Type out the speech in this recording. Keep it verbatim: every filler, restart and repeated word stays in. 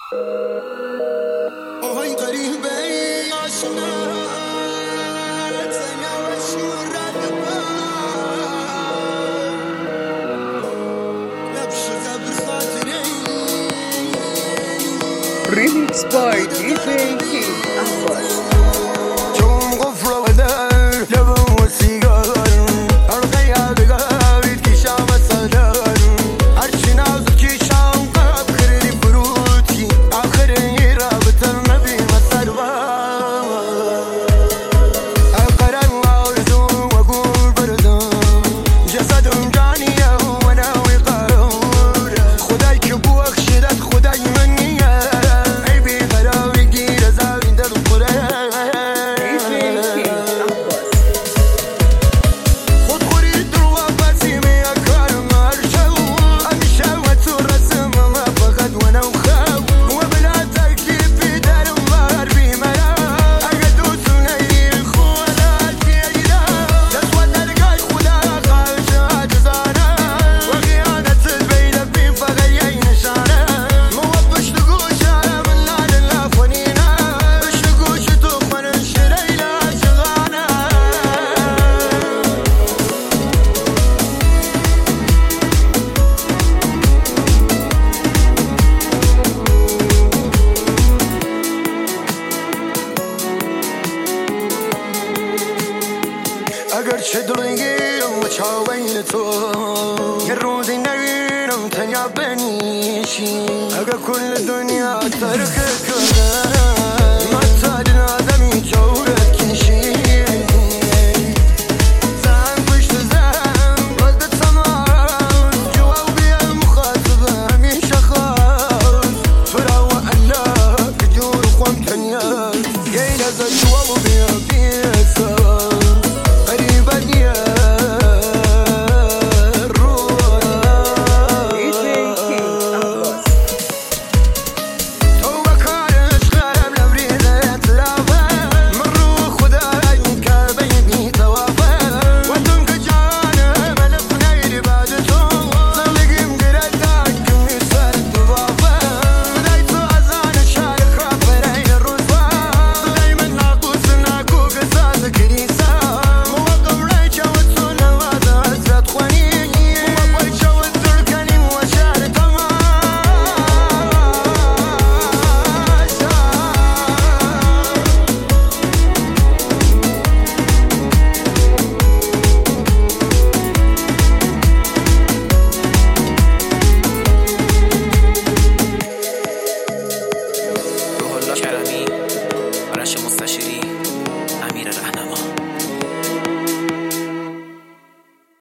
آهای غریبه عاشقت Remix by دی جی King Abbas. جون قفل و در لبم و سیگار ارقی عدقابید کشم صدر هرچی نازد کشم قرب کردی فروتی آخری رابطه نبی مسربار اقرن آرزو و گول بردم جسدم جانیه و ناوی قرار خدای که بخشیدت خدای منیه اگر چه دلگیم و چاوین تو یه روزی نبینم تنیا بنیشی اگر کل دنیا ترک کنه